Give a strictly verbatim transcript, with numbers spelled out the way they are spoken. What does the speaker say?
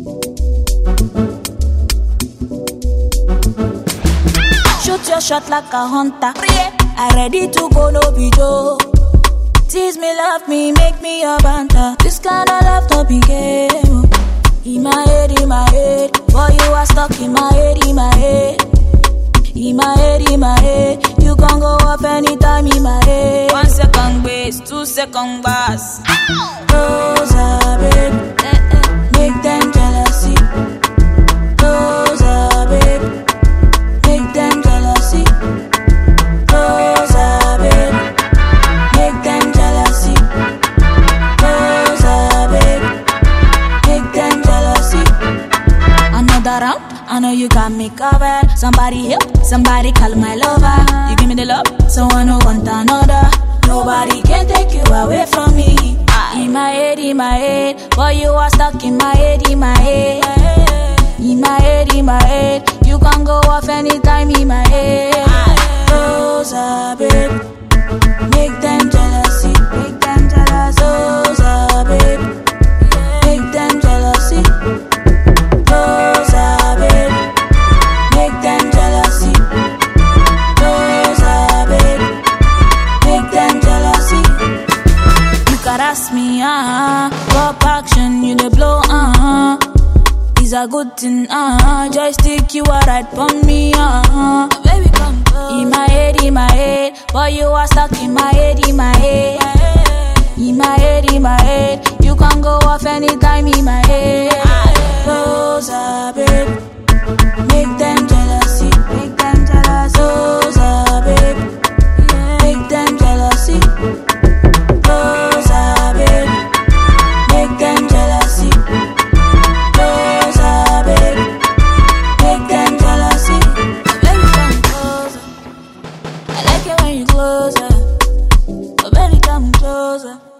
Shoot your shot like a hunter. I ready to go, no be joke. Tease me, love me, make me your banter. This kind of love no be game. In my head, in my head, boy you are stuck in my head, in my head. In my head, in my head, you can go up anytime in my head. One second base, two second bars. Rosa, babe, make them jealousy. Rosa, babe, make them jealousy. Rosa, babe, make them jealousy. Rosa, babe, make them jealousy. Another round, I know you got me covered. Somebody help, somebody call my lover. You give me the love, so I don't want another. Nobody can take you away from me. In my head, in my head, boy you are stuck in my head, in my head. In my head, in my head, you can go off anytime in my head. Rosa, babe, make them jealousy, make them jealous. Rosa, babe, make them jealousy. Rosa, babe, make them jealousy. Rosa, babe, make them jealousy. You could ask me, uh-huh, pop action, you the blow, uh-huh. It's a good thing, uh-huh, just stick you are right on me, uh-huh. Baby, come close. In my head, in my head, boy you are stuck in my head, in my head. In my head, in my head, you can go off anytime in my head. Rosa, babe, make them jealousy, make them jealous. Rosa, babe, make them jealousy. Rosa, babe, make them jealousy. Rosa, babe, make them jealousy. Baby, come closer. I like it when you closer. Oh, baby, come closer.